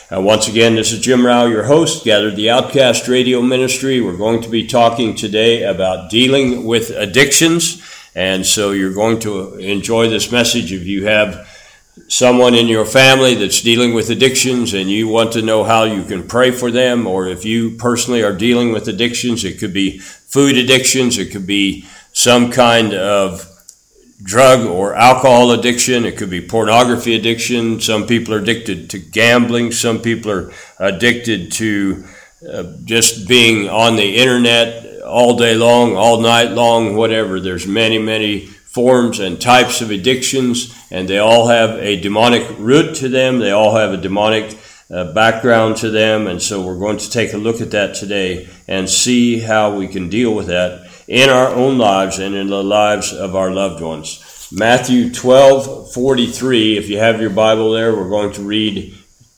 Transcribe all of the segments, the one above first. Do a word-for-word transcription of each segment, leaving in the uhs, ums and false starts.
Uh, once again, this is Jim Rao, your host, Gathered the Outcast Radio Ministry. We're going to be talking today about dealing with addictions, and so you're going to enjoy this message if you have someone in your family that's dealing with addictions and you want to know how you can pray for them, or if you personally are dealing with addictions. It could be food addictions, it could be some kind of drug or alcohol addiction, it could be pornography addiction. Some people are addicted to gambling, some people are addicted to uh, just being on the internet all day long, all night long, whatever. There's many, many forms and types of addictions, and they all have a demonic root to them. They all have a demonic uh, background to them, and so we're going to take a look at that today and see how we can deal with that in our own lives and in the lives of our loved ones. Matthew twelve forty-three, if you have your Bible there, we're going to read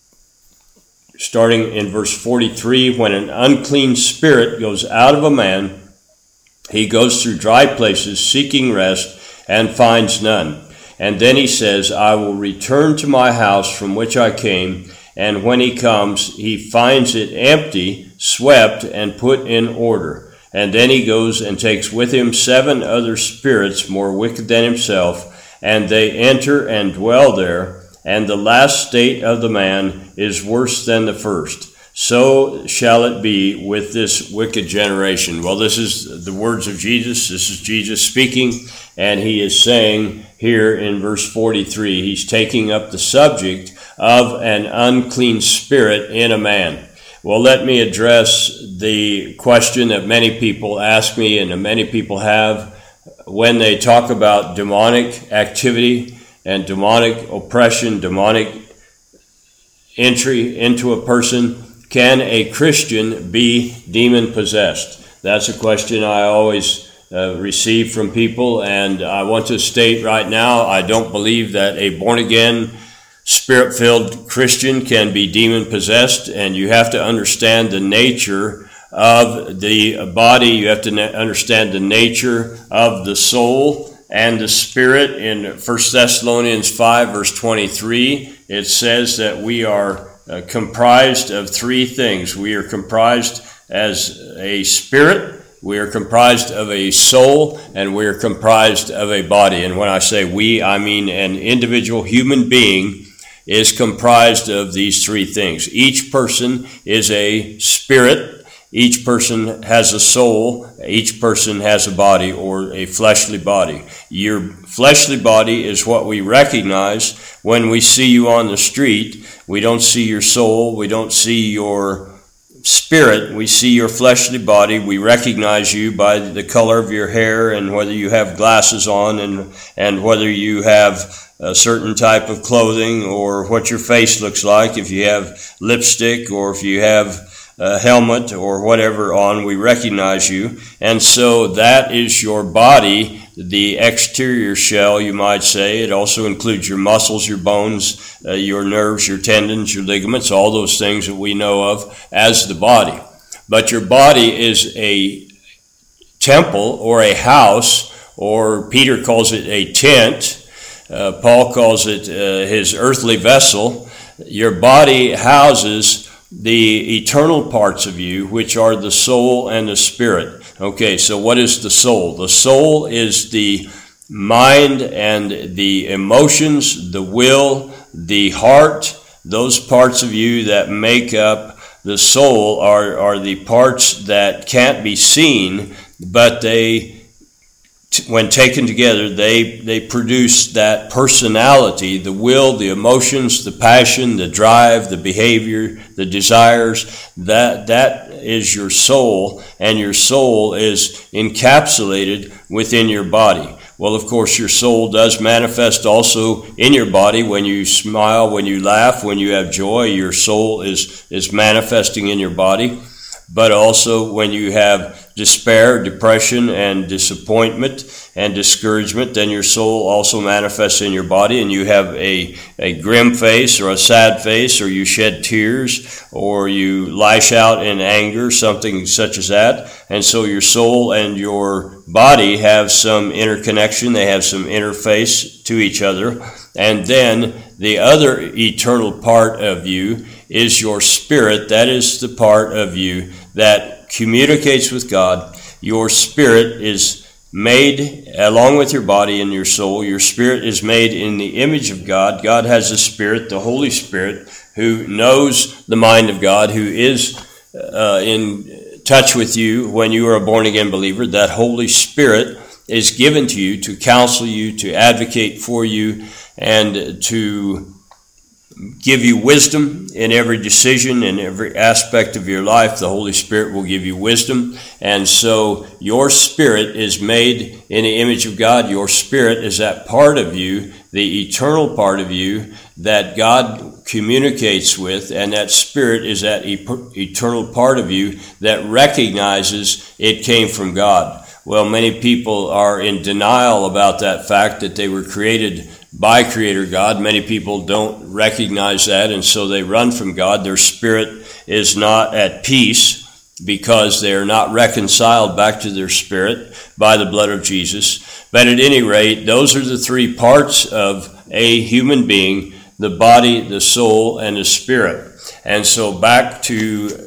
starting in verse forty-three. When an unclean spirit goes out of a man, he goes through dry places seeking rest and finds none. And then he says, I will return to my house from which I came. And when he comes, he finds it empty, swept, and put in order. And then he goes and takes with him seven other spirits more wicked than himself, and they enter and dwell there. And the last state of the man is worse than the first. So shall it be with this wicked generation. Well, this is the words of Jesus. This is Jesus speaking, and he is saying here in verse forty-three, he's taking up the subject of an unclean spirit in a man. Well, let me address the question that many people ask me, and many people have, when they talk about demonic activity and demonic oppression, demonic entry into a person. Can a Christian be demon-possessed? That's a question I always uh, receive from people, and I want to state right now, I don't believe that a born-again, Spirit-filled Christian can be demon-possessed, and you have to understand the nature of the body. You have to na- understand the nature of the soul and the spirit. In First Thessalonians five, verse twenty-three, it says that we are uh, comprised of three things. We are comprised as a spirit, we are comprised of a soul, and we are comprised of a body. And when I say we, I mean an individual human being is comprised of these three things. Each person is a spirit, each person has a soul, each person has a body or a fleshly body. Your fleshly body is what we recognize when we see you on the street. We don't see your soul, we don't see your spirit, we see your fleshly body. We recognize you by the color of your hair and whether you have glasses on and, and whether you have a certain type of clothing or what your face looks like. If you have lipstick or if you have a helmet or whatever on, we recognize you. And so that is your body, the exterior shell, you might say. It also includes your muscles, your bones, uh, your nerves, your tendons, your ligaments, all those things that we know of as the body. But your body is a temple or a house, or Peter calls it a tent. Uh, Paul calls it uh, his earthly vessel. Your body houses the eternal parts of you, which are the soul and the spirit. Okay, so what is the soul? The soul is the mind and the emotions, the will, the heart. Those parts of you that make up the soul are, are the parts that can't be seen, but they when taken together, they, they produce that personality, the will, the emotions, the passion, the drive, the behavior, the desires. That, that is your soul, and your soul is encapsulated within your body. Well, of course, your soul does manifest also in your body. When you smile, when you laugh, when you have joy, your soul is, is manifesting in your body. But also when you have despair, depression, and disappointment and discouragement, then your soul also manifests in your body, and you have a, a grim face or a sad face, or you shed tears, or you lash out in anger, something such as that. And so your soul and your body have some interconnection, they have some interface to each other. And then the other eternal part of you is your spirit. That is the part of you that communicates with God. Your spirit is made along with your body and your soul. Your spirit is made in the image of God. God has a spirit, the Holy Spirit, who knows the mind of God, who is uh, in touch with you when you are a born-again believer. That Holy Spirit is given to you to counsel you, to advocate for you, and to give you wisdom in every decision, in every aspect of your life. The Holy Spirit will give you wisdom. And so your spirit is made in the image of God. Your spirit is that part of you, the eternal part of you that God communicates with, and that spirit is that eternal part of you that recognizes it came from God. Well, many people are in denial about that fact that they were created by Creator God. Many people don't recognize that, and so they run from God. Their spirit is not at peace because they are not reconciled back to their spirit by the blood of Jesus. But at any rate, those are the three parts of a human being: the body, the soul, and the spirit. And so back to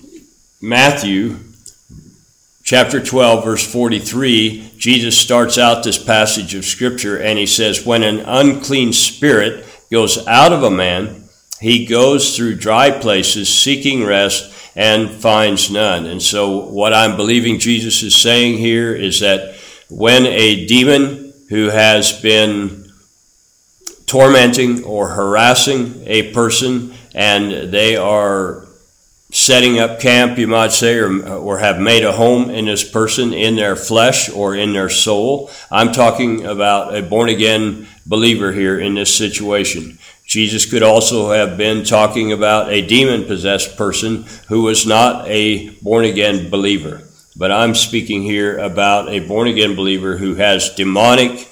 Matthew chapter twelve, verse forty-three, Jesus starts out this passage of Scripture, and he says, when an unclean spirit goes out of a man, he goes through dry places seeking rest and finds none. And so what I'm believing Jesus is saying here is that when a demon who has been tormenting or harassing a person, and they are setting up camp, you might say, or, or have made a home in this person, in their flesh or in their soul. I'm talking about a born-again believer here in this situation. Jesus could also have been talking about a demon-possessed person who was not a born-again believer. But I'm speaking here about a born-again believer who has demonic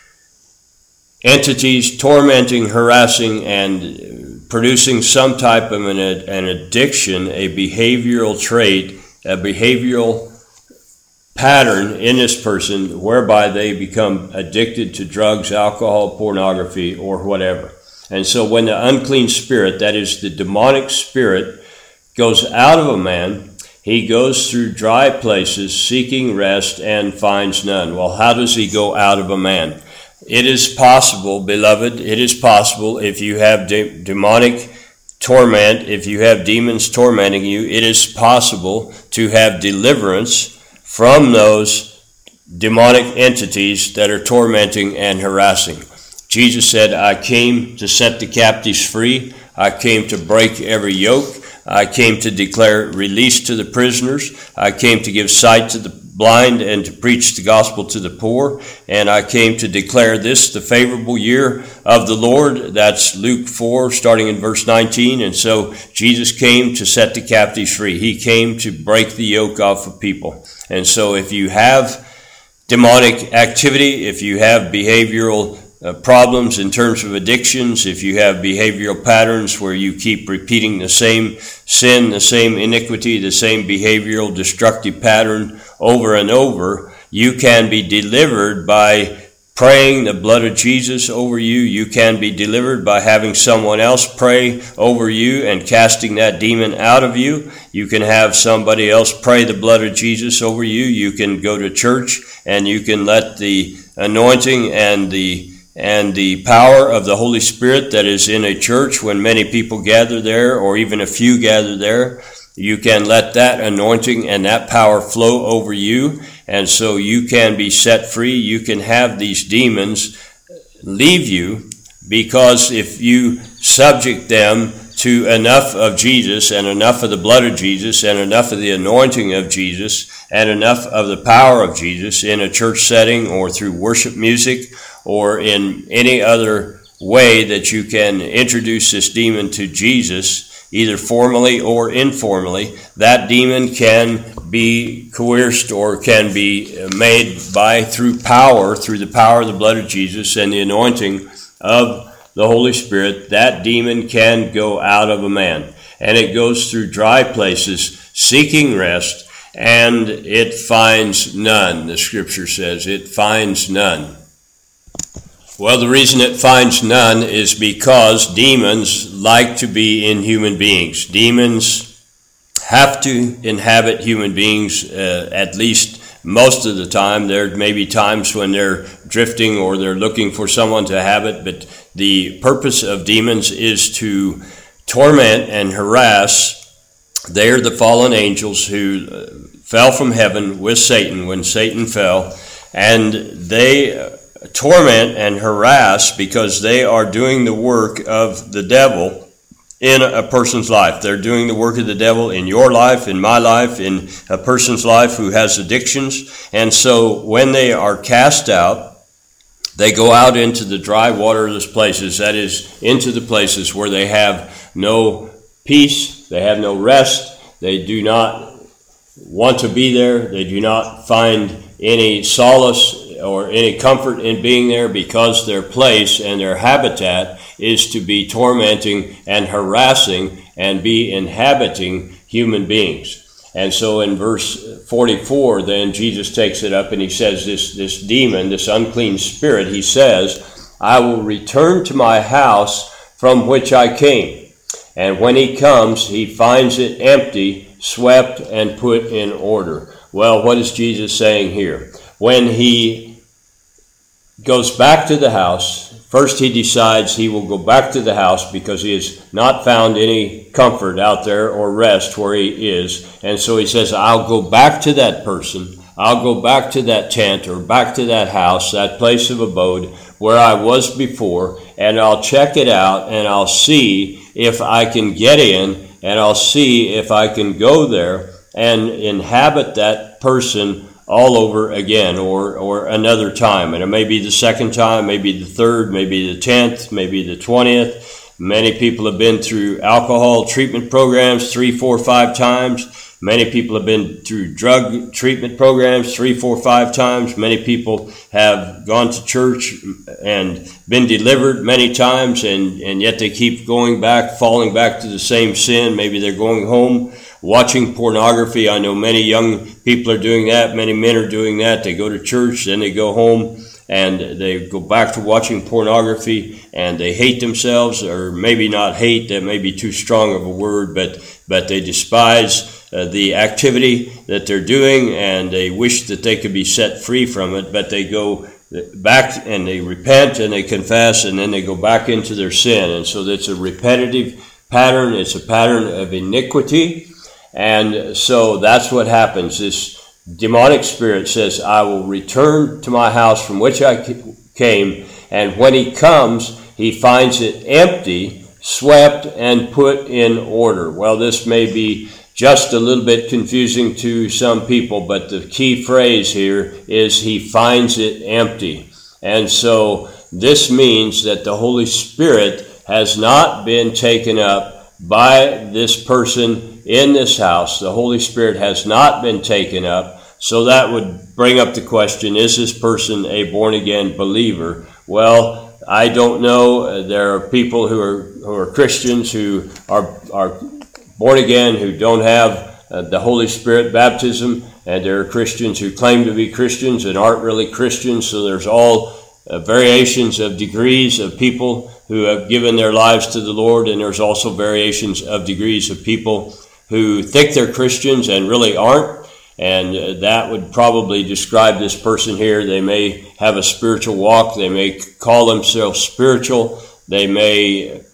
entities tormenting, harassing, and producing some type of an, an addiction, a behavioral trait, a behavioral pattern in this person whereby they become addicted to drugs, alcohol, pornography, or whatever. And so when the unclean spirit, that is the demonic spirit, goes out of a man, he goes through dry places seeking rest and finds none. Well, how does he go out of a man? It is possible, beloved, it is possible if you have de- demonic torment, if you have demons tormenting you, it is possible to have deliverance from those demonic entities that are tormenting and harassing. Jesus said, I came to set the captives free. I came to break every yoke. I came to declare release to the prisoners. I came to give sight to the blind and to preach the gospel to the poor. And I came to declare this, the favorable year of the Lord. That's Luke four, starting in verse nineteen. And so Jesus came to set the captives free. He came to break the yoke off of people. And so if you have demonic activity, if you have behavioral Uh, problems in terms of addictions, if you have behavioral patterns where you keep repeating the same sin, the same iniquity, the same behavioral destructive pattern over and over, you can be delivered by praying the blood of Jesus over you. You can be delivered by having someone else pray over you and casting that demon out of you. You can have somebody else pray the blood of Jesus over you. You can go to church and you can let the anointing and the And the power of the Holy Spirit that is in a church when many people gather there, or even a few gather there, you can let that anointing and that power flow over you, and so you can be set free. You can have these demons leave you, because if you subject them to enough of Jesus and enough of the blood of Jesus and enough of the anointing of Jesus and enough of the power of Jesus in a church setting or through worship music or in any other way that you can introduce this demon to Jesus, either formally or informally, that demon can be coerced or can be made by, through power, through the power of the blood of Jesus and the anointing of the Holy Spirit, that demon can go out of a man. And it goes through dry places seeking rest, and it finds none. The scripture says it finds none. Well, the reason it finds none is because demons like to be in human beings. Demons have to inhabit human beings uh, at least most of the time. There may be times when they're drifting or they're looking for someone to have it, but the purpose of demons is to torment and harass. They are the fallen angels who uh, fell from heaven with Satan when Satan fell, and they uh, torment and harass because they are doing the work of the devil in a person's life. They're doing the work of the devil in your life, in my life, in a person's life who has addictions. And so when they are cast out, they go out into the dry, waterless places, that is, into the places where they have no peace, they have no rest, they do not want to be there, they do not find any solace or any comfort in being there, because their place and their habitat is to be tormenting and harassing and be inhabiting human beings. And so in verse forty-four, then Jesus takes it up and he says, this, this demon, this unclean spirit, he says, I will return to my house from which I came. And when he comes, he finds it empty, swept, and put in order. Well, what is Jesus saying here? When he goes back to the house, first he decides he will go back to the house because he has not found any comfort out there or rest where he is. And so he says, I'll go back to that person. I'll go back to that tent or back to that house, that place of abode where I was before, and I'll check it out and I'll see if I can get in, and I'll see if I can go there and inhabit that person all over again, or or another time. And it may be the second time, maybe the third, maybe the tenth, maybe the twentieth. Many people have been through alcohol treatment programs three, four, five times. Many people have been through drug treatment programs three, four, five times. Many people have gone to church and been delivered many times, and, and yet they keep going back, falling back to the same sin. Maybe they're going home watching pornography. I know many young people are doing that. Many men are doing that. They go to church, then they go home, and they go back to watching pornography, and they hate themselves, or maybe not hate, that may be too strong of a word, but, but they despise uh, the activity that they're doing, and they wish that they could be set free from it, but they go back and they repent and they confess, and then they go back into their sin. And so that's a repetitive pattern. It's a pattern of iniquity. And so that's what happens. This demonic spirit says, I will return to my house from which I came. And when he comes, he finds it empty, swept, and put in order. Well, this may be just a little bit confusing to some people, but the key phrase here is he finds it empty. And so this means that the Holy Spirit has not been taken up by this person in this house. The Holy Spirit has not been taken up. So that would bring up the question, is this person a born-again believer? Well, I don't know. There are people who are who are Christians who are are born again, who don't have uh, the Holy Spirit baptism, and there are Christians who claim to be Christians and aren't really Christians. So there's all uh, variations of degrees of people who have given their lives to the Lord, and there's also variations of degrees of people who think they're Christians and really aren't. And uh, that would probably describe this person here. They may have a spiritual walk. They may call themselves spiritual. They may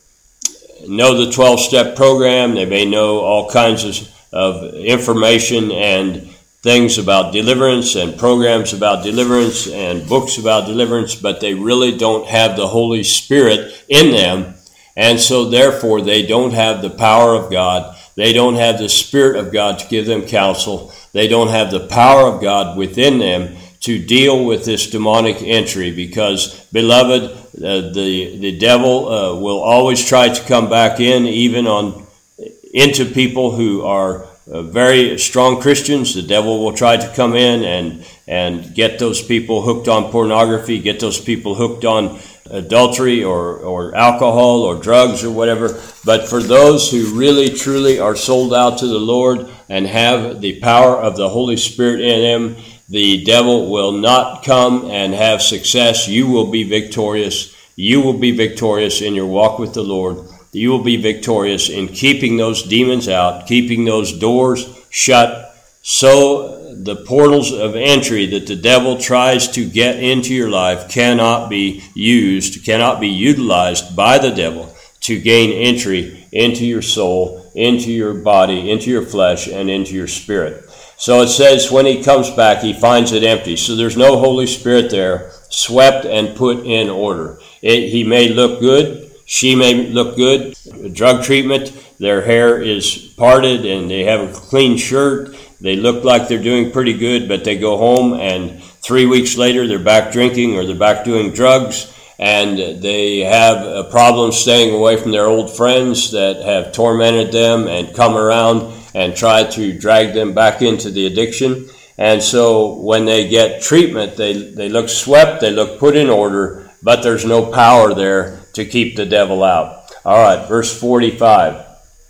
know the twelve-step program. They may know all kinds of, of information and things about deliverance and programs about deliverance and books about deliverance, but they really don't have the Holy Spirit in them. And so therefore they don't have the power of God. They don't have the Spirit of God to give them counsel. They don't have the power of God within them to deal with this demonic entry, because, beloved, uh, the the devil uh, will always try to come back in, even on into people who are uh, very strong Christians. The devil will try to come in and and get those people hooked on pornography, get those people hooked on adultery or, or alcohol or drugs or whatever. But for those who really truly are sold out to the Lord and have the power of the Holy Spirit in them, the devil will not come and have success. You will be victorious. You will be victorious in your walk with the Lord. You will be victorious in keeping those demons out, keeping those doors shut, so the portals of entry that the devil tries to get into your life cannot be used, cannot be utilized by the devil to gain entry into your soul, into your body, into your flesh, and into your spirit. So it says when he comes back, he finds it empty. So there's no Holy Spirit there, swept and put in order. It, he may look good. She may look good. Drug treatment, their hair is parted and they have a clean shirt. They look like they're doing pretty good, but they go home and three weeks later they're back drinking or they're back doing drugs, and they have a problem staying away from their old friends that have tormented them and come around and try to drag them back into the addiction. And so when they get treatment, they, they look swept, they look put in order, but there's no power there to keep the devil out. All right, verse forty-five.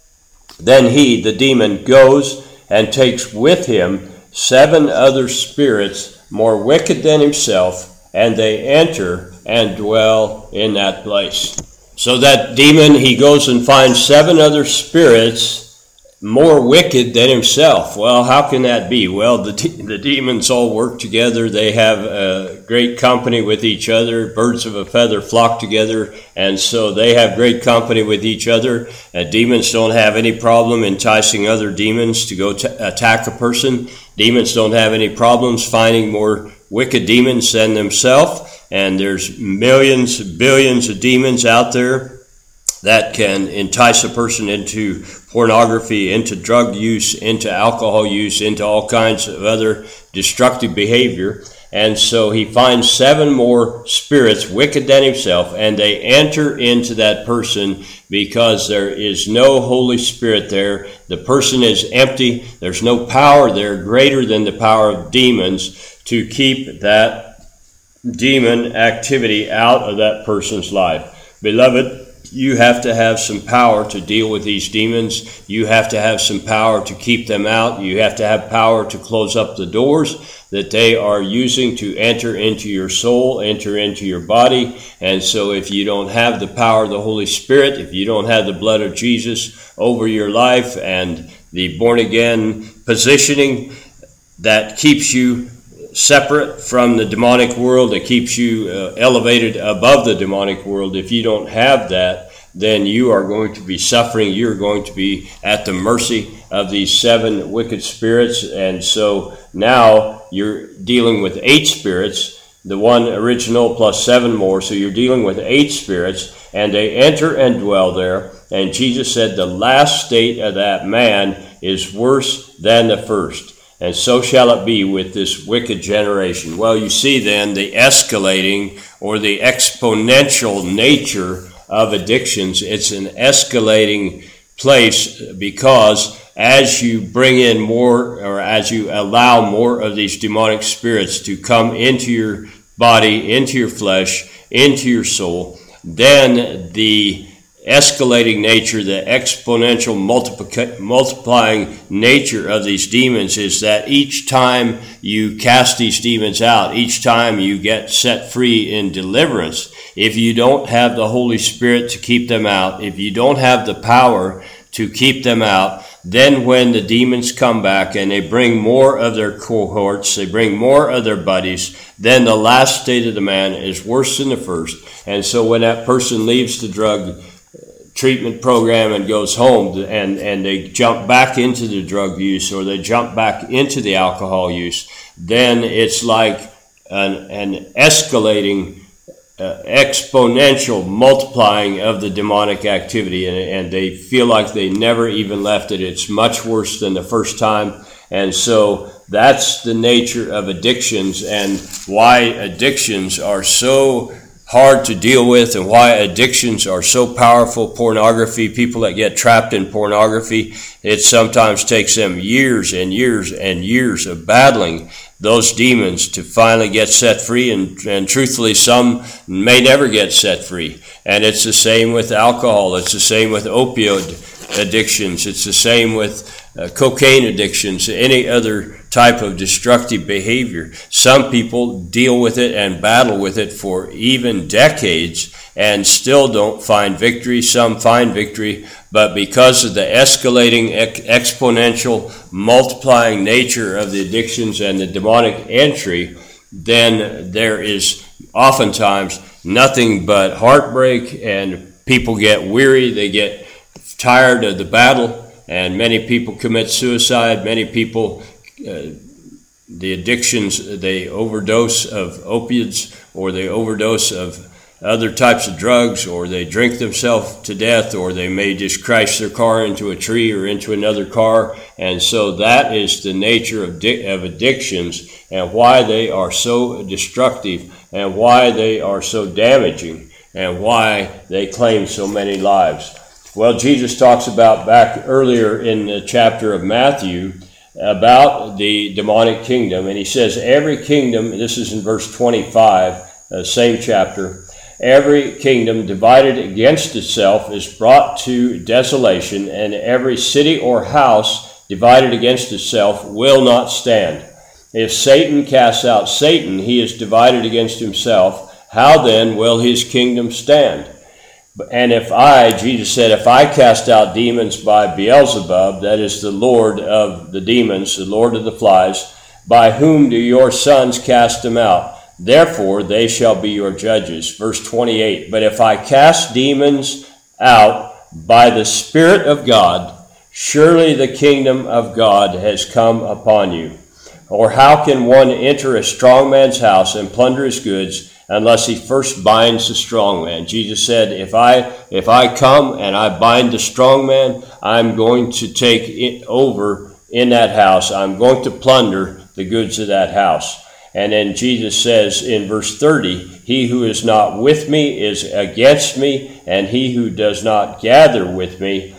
Then he, the demon, goes and takes with him seven other spirits more wicked than himself, and they enter and dwell in that place. So that demon, he goes and finds seven other spirits more wicked than himself. Well, how can that be? Well, the de- the demons all work together. They have a great company with each other. Birds of a feather flock together, and so they have great company with each other. And demons don't have any problem enticing other demons to go t- attack a person. Demons don't have any problems finding more wicked demons than themselves. And there's millions, billions of demons out there that can entice a person into pornography, into drug use, into alcohol use, into all kinds of other destructive behavior. And so he finds seven more spirits wicked than himself, and they enter into that person because there is no Holy Spirit there. The person is empty. There's no power there greater than the power of demons to keep that demon activity out of that person's life. Beloved, you have to have some power to deal with these demons. You have to have some power to keep them out. You have to have power to close up the doors that they are using to enter into your soul, enter into your body. And so if you don't have the power of the Holy Spirit, if you don't have the blood of Jesus over your life and the born-again positioning that keeps you separate from the demonic world, that keeps you uh, elevated above the demonic world, if you don't have that, then you are going to be suffering. You're going to be at the mercy of these seven wicked spirits. And so now you're dealing with eight spirits, the one original plus seven more. So you're dealing with eight spirits, and they enter and dwell there. And Jesus said the last state of that man is worse than the first. And so shall it be with this wicked generation. Well, you see then the escalating or the exponential nature of addictions. It's an escalating place because as you bring in more, or as you allow more of these demonic spirits to come into your body, into your flesh, into your soul, then the escalating nature, the exponential multiplica- multiplying nature of these demons is that each time you cast these demons out, each time you get set free in deliverance, if you don't have the Holy Spirit to keep them out, if you don't have the power to keep them out, then when the demons come back and they bring more of their cohorts, they bring more of their buddies, then the last state of the man is worse than the first. And so when that person leaves the drug treatment program and goes home and, and they jump back into the drug use or they jump back into the alcohol use, then it's like an, an escalating, uh, exponential multiplying of the demonic activity, and, and they feel like they never even left it. It's much worse than the first time. And so that's the nature of addictions, and why addictions are so hard to deal with and why addictions are so powerful. Pornography, people that get trapped in pornography, it sometimes takes them years and years and years of battling those demons to finally get set free, and, and truthfully some may never get set free. And it's the same with alcohol, it's the same with opioid addictions, it's the same with uh, cocaine addictions, any other type of destructive behavior. Some people deal with it and battle with it for even decades and still don't find victory. Some find victory, but because of the escalating, exponential, multiplying nature of the addictions and the demonic entry, then there is oftentimes nothing but heartbreak, and people get weary, they get tired of the battle, and many people commit suicide. Many people, uh, the addictions, they overdose of opiates, or they overdose of other types of drugs, or they drink themselves to death, or they may just crash their car into a tree or into another car. And so that is the nature of, di- of addictions, and why they are so destructive, and why they are so damaging, and why they claim so many lives. Well, Jesus talks about back earlier in the chapter of Matthew about the demonic kingdom, and he says every kingdom, this is in verse twenty-five, uh, same chapter, every kingdom divided against itself is brought to desolation, and every city or house divided against itself will not stand. If Satan casts out Satan, he is divided against himself. How then will his kingdom stand? And if I, Jesus said, if I cast out demons by Beelzebub, that is the Lord of the demons, the Lord of the flies, by whom do your sons cast them out? Therefore they shall be your judges. Verse twenty-eight, but if I cast demons out by the Spirit of God, surely the kingdom of God has come upon you. Or how can one enter a strong man's house and plunder his goods unless he first binds the strong man? Jesus said, if I if I come and I bind the strong man, I'm going to take it over in that house. I'm going to plunder the goods of that house. And then Jesus says in verse thirty, he who is not with me is against me, and he who does not gather with me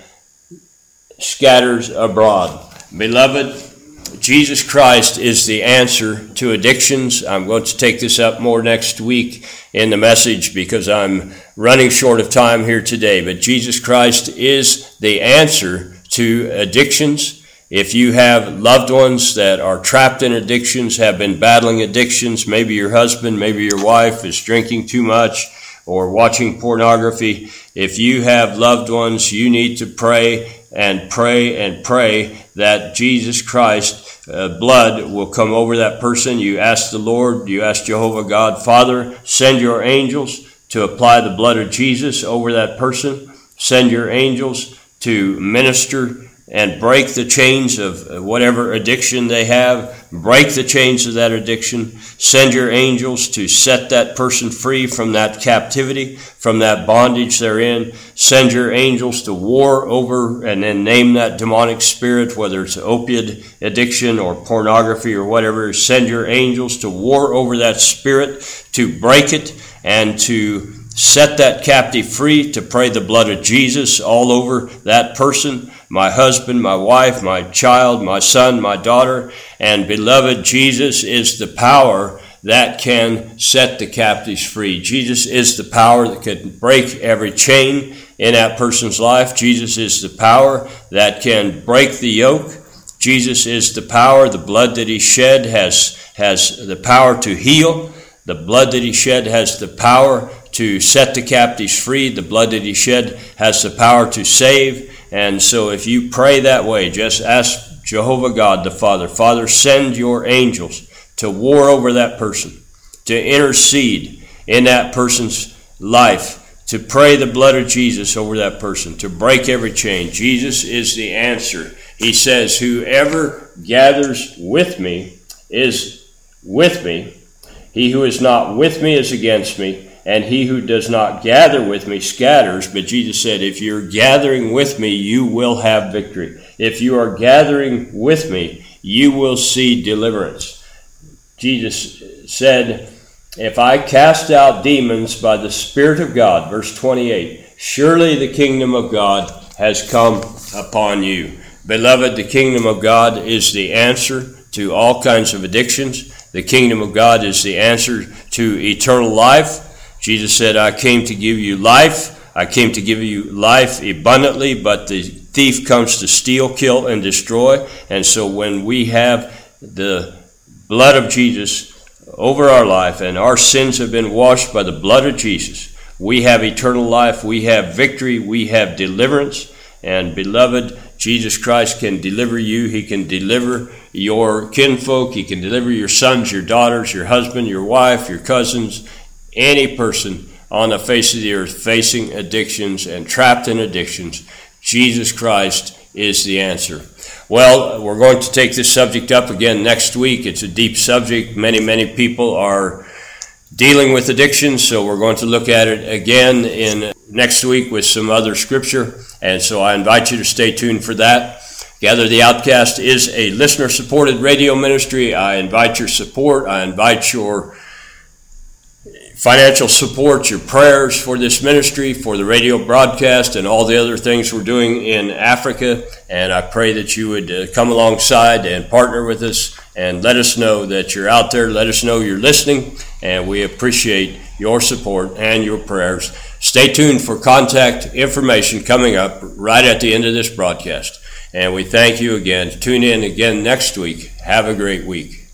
scatters abroad. Beloved, Jesus Christ is the answer to addictions. I'm going to take this up more next week in the message because I'm running short of time here today. But Jesus Christ is the answer to addictions. If you have loved ones that are trapped in addictions, have been battling addictions, maybe your husband, maybe your wife is drinking too much or watching pornography, if you have loved ones, you need to pray and pray and pray that Jesus Christ's uh, blood will come over that person. You ask the Lord, you ask Jehovah God, Father, send your angels to apply the blood of Jesus over that person. Send your angels to minister and break the chains of whatever addiction they have. Break the chains of that addiction. Send your angels to set that person free from that captivity, from that bondage they're in. Send your angels to war over and then name that demonic spirit, whether it's opiate addiction or pornography or whatever. Send your angels to war over that spirit, to break it and to set that captive free, to pray the blood of Jesus all over that person. My husband, my wife, my child, my son, my daughter. And beloved, Jesus is the power that can set the captives free. Jesus is the power that can break every chain in that person's life. Jesus is the power that can break the yoke. Jesus is the power. The blood that he shed has, has the power to heal. The blood that he shed has the power to set the captives free. The blood that he shed has the power to save. And so if you pray that way, just ask Jehovah God the Father, Father, send your angels to war over that person, to intercede in that person's life, to pray the blood of Jesus over that person, to break every chain. Jesus is the answer. He says, whoever gathers with me is with me. He who is not with me is against me. And he who does not gather with me scatters. But Jesus said, if you're gathering with me, you will have victory. If you are gathering with me, you will see deliverance. Jesus said, if I cast out demons by the Spirit of God, verse twenty-eight, surely the kingdom of God has come upon you. Beloved, the kingdom of God is the answer to all kinds of addictions. The kingdom of God is the answer to eternal life. Jesus said, I came to give you life. I came to give you life abundantly, but the thief comes to steal, kill, and destroy. And so when we have the blood of Jesus over our life, and our sins have been washed by the blood of Jesus, we have eternal life, we have victory, we have deliverance. And beloved, Jesus Christ can deliver you. He can deliver your kinfolk. He can deliver your sons, your daughters, your husband, your wife, your cousins, any person on the face of the earth facing addictions and trapped in addictions. Jesus Christ is the answer. Well, we're going to take this subject up again next week. It's a deep subject. Many, many people are dealing with addiction, so we're going to look at it again in next week with some other scripture, and so I invite you to stay tuned for that. Gather the Outcast is a listener-supported radio ministry. I invite your support. I invite your financial support, your prayers for this ministry, for the radio broadcast, and all the other things we're doing in Africa, and I pray that you would uh, come alongside and partner with us and let us know that you're out there. Let us know you're listening, and we appreciate your support and your prayers. Stay tuned for contact information coming up right at the end of this broadcast. And we thank you again. Tune in again next week. Have a great week.